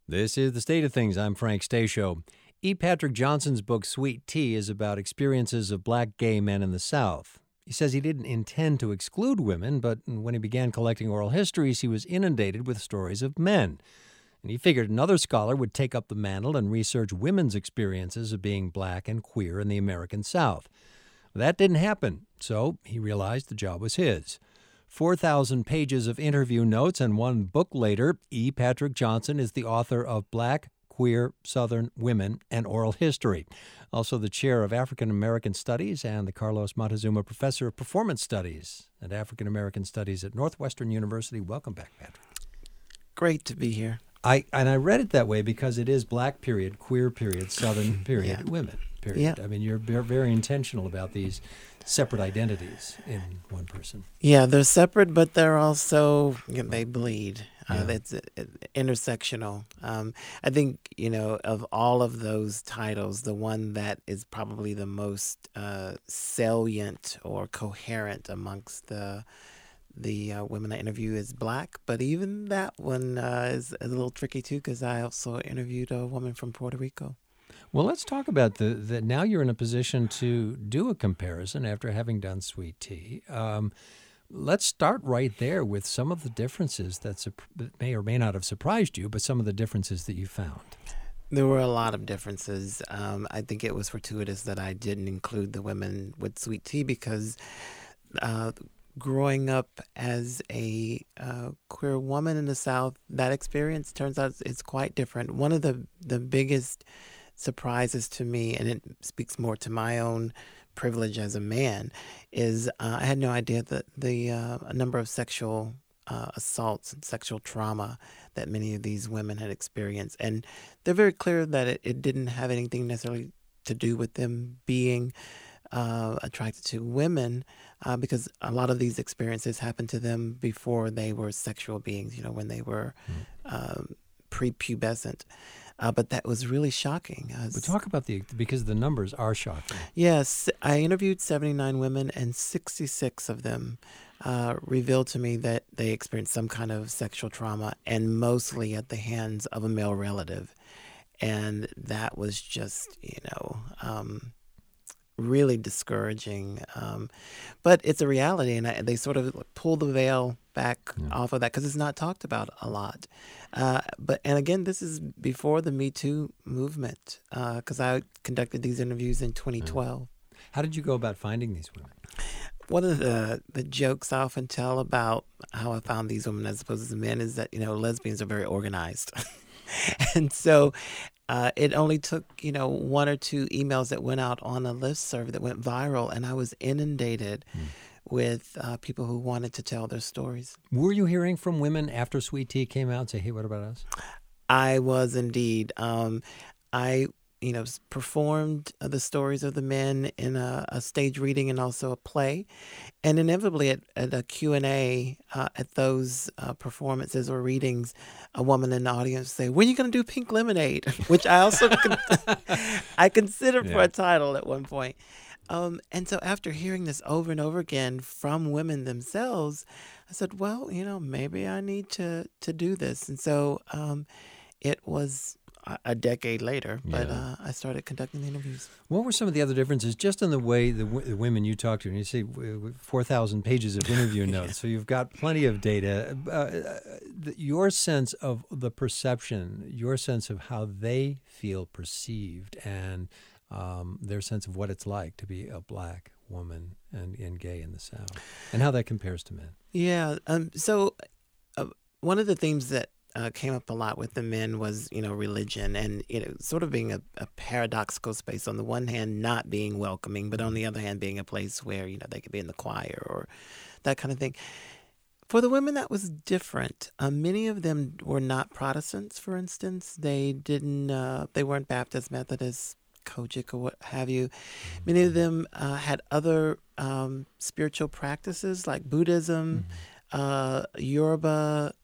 This is The State of Things. I'm Frank Stasio. E. Patrick Johnson's book, Sweet Tea, is about experiences of black gay men in the South. He says he didn't intend to exclude women, but when he began collecting oral histories, he was inundated with stories of men. And he figured another scholar would take up the mantle and research women's experiences of being black and queer in the American South. That didn't happen, so he realized the job was his. 4,000 pages of interview notes and one book later, E. Patrick Johnson is the author of Black, Queer, Southern Women, and Oral History. Also the chair of African American Studies and the Carlos Montezuma Professor of Performance Studies and African American Studies at Northwestern University. Welcome back, Patrick. Great to be here. I read it that way because it is Black period, queer period, Southern period, women period. Yeah. I mean, you're very intentional about these separate identities in one person. Yeah, they're separate, but they're also, they bleed. Yeah. It's intersectional. I think, of all of those titles, the one that is probably the most salient or coherent amongst the women I interview is Black. But even that one is a little tricky, too, because I also interviewed a woman from Puerto Rico. Well, let's talk about that. Now you're in a position to do a comparison after having done Sweet Tea. Let's start right there with some of the differences that may or may not have surprised you, but some of the differences that you found. There were a lot of differences. I think it was fortuitous that I didn't include the women with Sweet Tea because growing up as a queer woman in the South, that experience turns out it's quite different. One of the biggest surprises to me, and it speaks more to my own privilege as a man, is I had no idea that a number of sexual assaults and sexual trauma that many of these women had experienced. And they're very clear that it didn't have anything necessarily to do with them being attracted to women, because a lot of these experiences happened to them before they were sexual beings, when they were prepubescent. But that was really shocking. But talk about because the numbers are shocking. Yes, I interviewed 79 women, and 66 of them revealed to me that they experienced some kind of sexual trauma, and mostly at the hands of a male relative. And that was just, really discouraging. But it's a reality, and they sort of pull the veil back off of that because it's not talked about a lot. And again, this is before the Me Too movement, because I conducted these interviews in 2012. How did you go about finding these women? One of the jokes I often tell about how I found these women as opposed to men is that, lesbians are very organized. And so it only took, one or two emails that went out on a listserv that went viral, and I was inundated with people who wanted to tell their stories. Were you hearing from women after Sweet Tea came out and say, hey, what about us? I was indeed. I performed the stories of the men in a stage reading and also a play. And inevitably at a Q&A at those performances or readings, a woman in the audience would say, when are you going to do Pink Lemonade? Which I also I considered for a title at one point. And so after hearing this over and over again from women themselves, I said, well, maybe I need to do this. And so it was a decade later, but I started conducting the interviews. What were some of the other differences just in the way the women you talked to? And you say 4,000 pages of interview notes, so you've got plenty of data. Your sense of the perception, your sense of how they feel perceived, and their sense of what it's like to be a black woman and gay in the South, and how that compares to men. Yeah. So one of the themes that came up a lot with the men was, religion and, sort of being a paradoxical space. On the one hand, not being welcoming, but on the other hand, being a place where, they could be in the choir or that kind of thing. For the women, that was different. Many of them were not Protestants, for instance. They weren't Baptist, Methodist, Kojic, or what have you. Many of them had other spiritual practices like Buddhism, Yoruba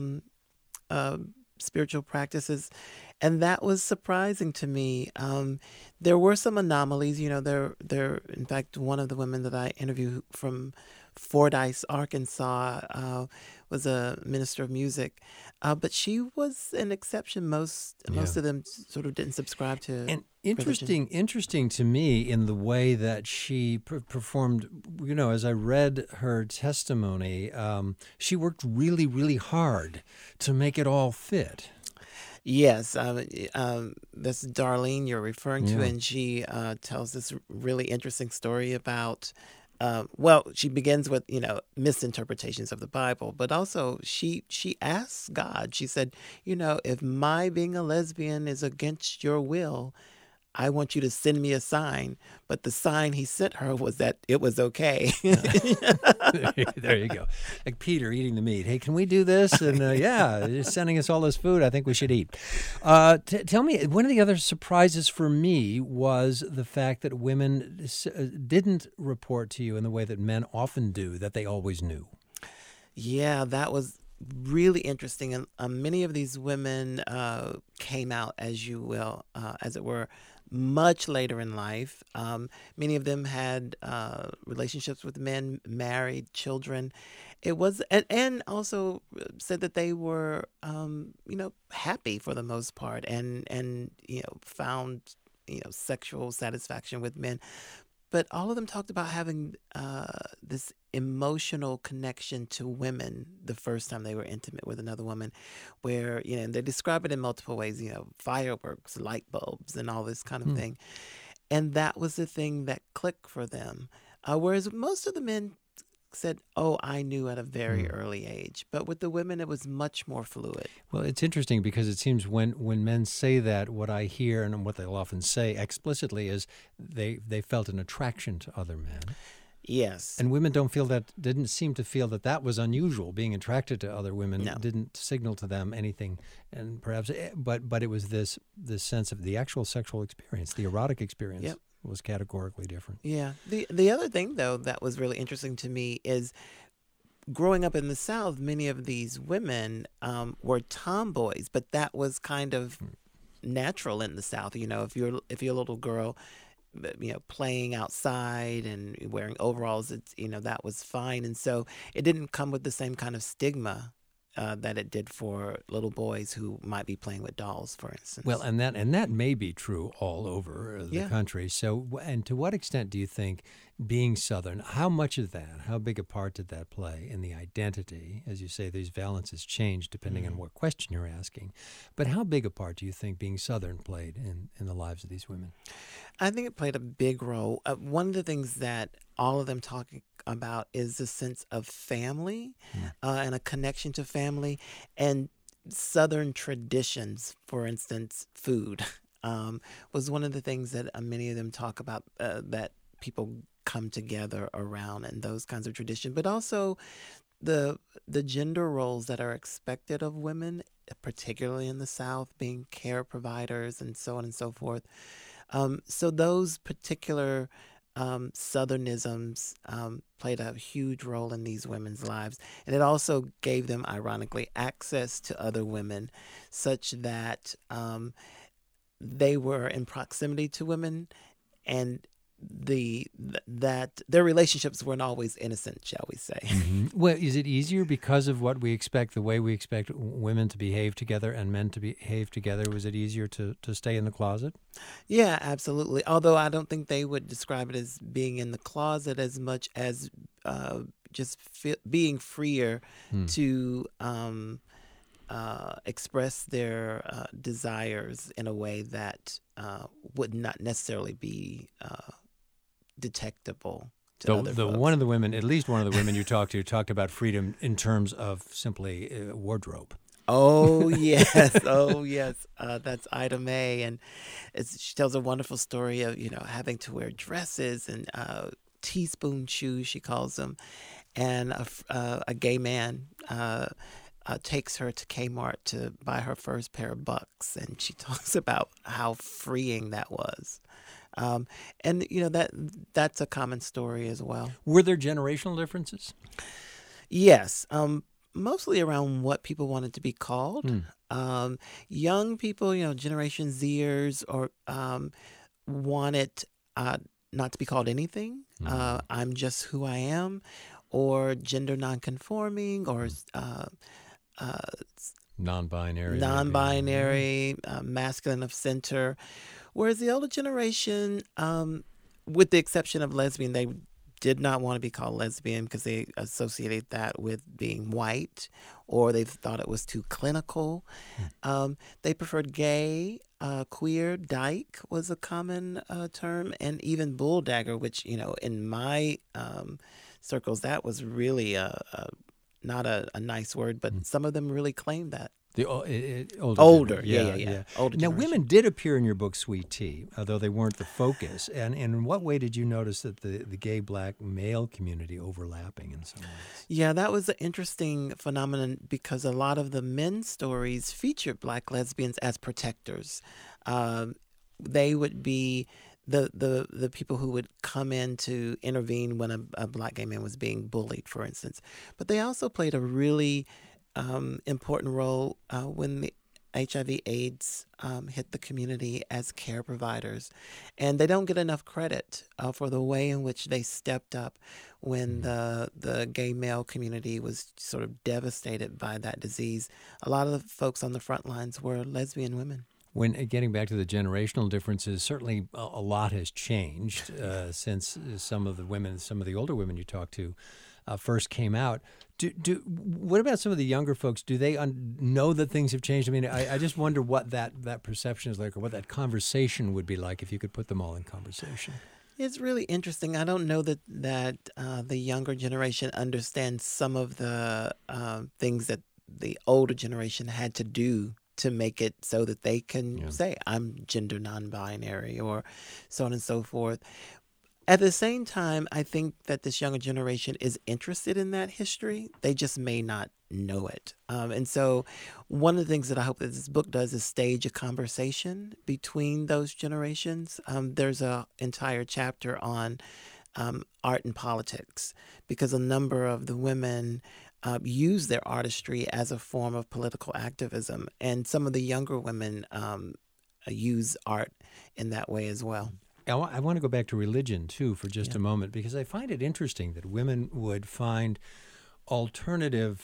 spiritual practices, and that was surprising to me. There were some anomalies, there. In fact, one of the women that I interviewed from Fordyce, Arkansas, was a minister of music, but she was an exception. Most of them sort of didn't subscribe to And religion. interesting to me in the way that she performed. As I read her testimony, she worked really, really hard to make it all fit. Yes, that's Darlene you're referring to, Yeah. and she tells this really interesting story about. She begins with misinterpretations of the Bible, but also she asks God. She said, if my being a lesbian is against your will, I want you to send me a sign. But the sign he sent her was that it was okay. There you go. Like Peter eating the meat. Hey, can we do this? And you're sending us all this food. I think we should eat. Tell me, one of the other surprises for me was the fact that women didn't report to you in the way that men often do, that they always knew. Yeah, that was really interesting. And many of these women came out, as you will, as it were, much later in life. Many of them had relationships with men, married, children. It was, and also said that they were, happy for the most part, and found, sexual satisfaction with men. But all of them talked about having this emotional connection to women the first time they were intimate with another woman, where, and they describe it in multiple ways, fireworks, light bulbs, and all this kind of thing. And that was the thing that clicked for them. Whereas most of the men said, oh, I knew at a very early age. But with the women, it was much more fluid. Well, it's interesting because it seems when men say that, what I hear and what they'll often say explicitly is they felt an attraction to other men. Yes. And women didn't seem to feel that was unusual. Being attracted to other women didn't signal to them anything, and perhaps, but it was this sense of the actual sexual experience, the erotic experience. Yep. Was categorically different. Yeah. The other thing, though, that was really interesting to me is growing up in the South, many of these women were tomboys, but that was kind of natural in the South. If you're a little girl, playing outside and wearing overalls, that was fine. And so it didn't come with the same kind of stigma that it did for little boys who might be playing with dolls, for instance. Well, and that may be true all over the country. So, and to what extent do you think being Southern, how big a part did that play in the identity? As you say, these valences change depending on what question you're asking. But how big a part do you think being Southern played in the lives of these women? I think it played a big role. One of the things that all of them talk about is the sense of family and a connection to family and Southern traditions. For instance, food was one of the things that many of them talk about that people come together around, and those kinds of traditions. But also the gender roles that are expected of women, particularly in the South, being care providers and so on and so forth. So those particular Southernisms played a huge role in these women's lives. And it also gave them, ironically, access to other women such that they were in proximity to women, and that their relationships weren't always innocent, shall we say. Well, is it easier because of what we expect, the way we expect women to behave together and men to behave together? Was it easier to stay in the closet? Yeah, absolutely. Although I don't think they would describe it as being in the closet as much as just being freer to express their desires in a way that would not necessarily be detectable to other folks. One of the women, at least one of the women you talked to, talked about freedom in terms of simply wardrobe. Oh, yes. Oh, yes. That's Ida Mae. And she tells a wonderful story of, having to wear dresses and teaspoon shoes, she calls them. And a gay man takes her to Kmart to buy her first pair of Bucks. And she talks about how freeing that was. And that's a common story as well. Were there generational differences? Yes, mostly around what people wanted to be called. Young people, Generation Zers, or wanted not to be called anything. I'm just who I am. or gender nonconforming, or uh, Non-binary, maybe. non-binary, masculine of center. Whereas the older generation, with the exception of lesbian, they did not want to be called lesbian because they associated that with being white, or they thought it was too clinical. They preferred gay, queer, dyke was a common term, and even bulldagger, which, in my circles, that was really not a nice word, but some of them really claimed that. The older, Older, generation. yeah. Older Now, generation. women did appear in your book, Sweet Tea, although they weren't the focus. And in what way did you notice that the gay black male community overlapping in some ways? Yeah, that was an interesting phenomenon because a lot of the men's stories featured black lesbians as protectors. They would be the people who would come in to intervene when a black gay man was being bullied, for instance. But they also played a really important role when the HIV/AIDS hit the community as care providers. And they don't get enough credit for the way in which they stepped up when the gay male community was sort of devastated by that disease. A lot of the folks on the front lines were lesbian women. When getting back to the generational differences, certainly a lot has changed since some of the older women you talked to first came out. What about some of the younger folks? Do they know that things have changed? I mean, I just wonder what that perception is like, or what that conversation would be like if you could put them all in conversation. It's really interesting. I don't know that the younger generation understands some of the things that the older generation had to do to make it so that they can say, I'm gender non-binary, or so on and so forth. At the same time, I think that this younger generation is interested in that history. They just may not know it. And so one of the things that I hope that this book does is stage a conversation between those generations. There's an entire chapter on art and politics, because a number of the women use their artistry as a form of political activism. And some of the younger women use art in that way as well. I want to go back to religion, too, for just a moment, because I find it interesting that women would find alternative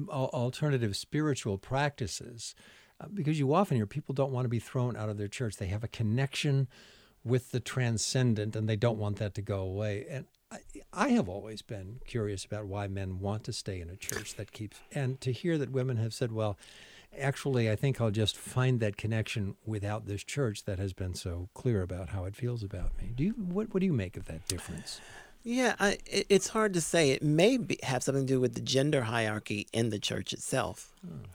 spiritual practices, because you often hear people don't want to be thrown out of their church. They have a connection with the transcendent, and they don't want that to go away. And I have always been curious about why men want to stay in a church that keeps, and to hear that women have said, well, actually, I think I'll just find that connection without this church that has been so clear about how it feels about me. What do you make of that difference? Yeah, it's hard to say. It may have something to do with the gender hierarchy in the church itself.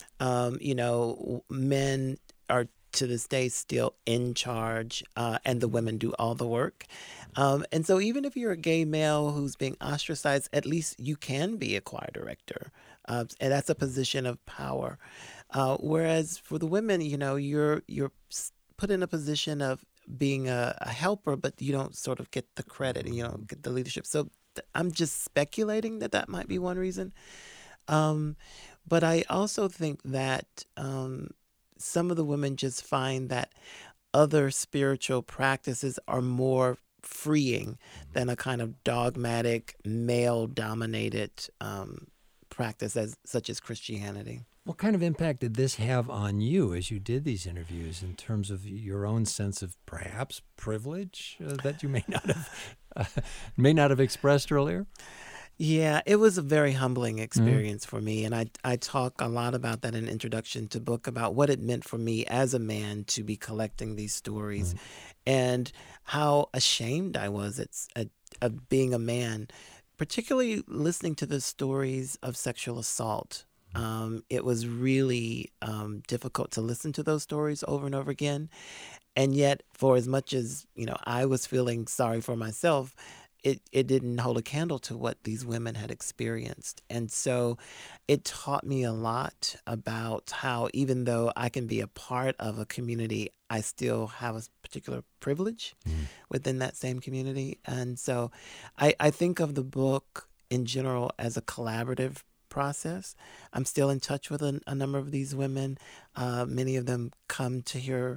Men are to this day still in charge, and the women do all the work. And so even if you're a gay male who's being ostracized, at least you can be a choir director. And that's a position of power. Whereas for the women, you're put in a position of being a helper, but you don't sort of get the credit and you don't get the leadership. So I'm just speculating that might be one reason. But I also think that some of the women just find that other spiritual practices are more freeing than a kind of dogmatic, male-dominated practice such as Christianity. What kind of impact did this have on you as you did these interviews in terms of your own sense of perhaps privilege that you may not have expressed earlier? Yeah, it was a very humbling experience for me. And I talk a lot about that in Introduction to Book, about what it meant for me as a man to be collecting these stories and how ashamed I was of being a man, particularly listening to the stories of sexual assault. It was really difficult to listen to those stories over and over again. And yet, for as much as, I was feeling sorry for myself, it didn't hold a candle to what these women had experienced. And so it taught me a lot about how, even though I can be a part of a community, I still have a particular privilege within that same community. And so I think of the book in general as a collaborative process. I'm still in touch with a number of these women. Many of them come to hear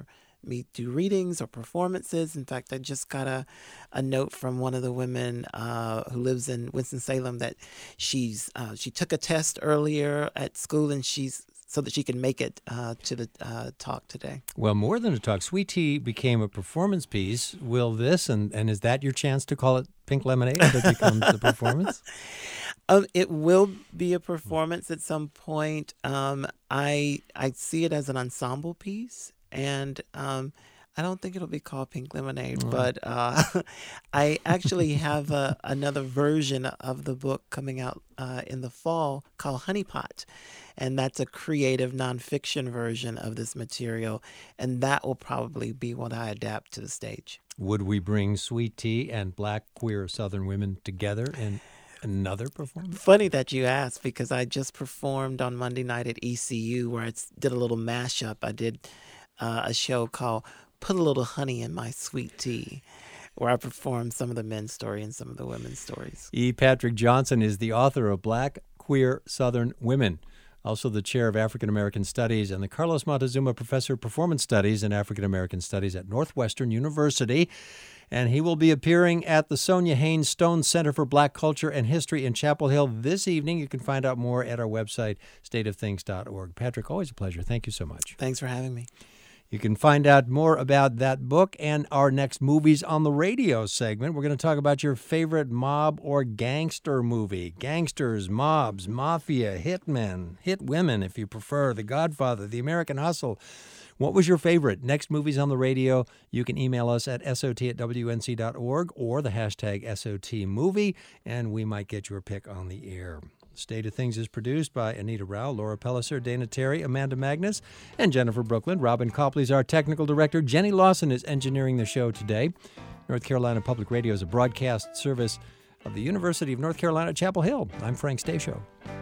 me do readings or performances. In fact, I just got a note from one of the women who lives in Winston-Salem that she took a test earlier at school, and so that she can make it to the talk today. Well, more than a talk, Sweet Tea became a performance piece. Will this, and is that your chance to call it Pink Lemonade if it becomes a performance? It will be a performance at some point. I see it as an ensemble piece, and I don't think it'll be called Pink Lemonade, but I actually have another version of the book coming out in the fall called Honey Pot, and that's a creative nonfiction version of this material, and that will probably be what I adapt to the stage. Would we bring Sweet Tea and Black queer Southern women together in another performance? Funny that you asked, because I just performed on Monday night at ECU where I did a little mashup. I did a show called Put a Little Honey in My Sweet Tea, where I performed some of the men's story and some of the women's stories. E. Patrick Johnson is the author of Black Queer Southern Women, also the chair of African American Studies and the Carlos Montezuma Professor of Performance Studies and African American Studies at Northwestern University. And he will be appearing at the Sonia Haynes Stone Center for Black Culture and History in Chapel Hill this evening. You can find out more at our website, stateofthings.org. Patrick, always a pleasure. Thank you so much. Thanks for having me. You can find out more about that book and our next Movies on the Radio segment. We're going to talk about your favorite mob or gangster movie. Gangsters, mobs, mafia, hitmen, hit women, if you prefer, The Godfather, The American Hustle. What was your favorite? Next Movies on the Radio. You can email us at SOT@WNC.org or the hashtag SOTmovie, and we might get your pick on the air. State of Things is produced by Anita Rao, Laura Pellicer, Dana Terry, Amanda Magnus, and Jennifer Brooklyn. Robin Copley is our technical director. Jenny Lawson is engineering the show today. North Carolina Public Radio is a broadcast service of the University of North Carolina, Chapel Hill. I'm Frank Stasio.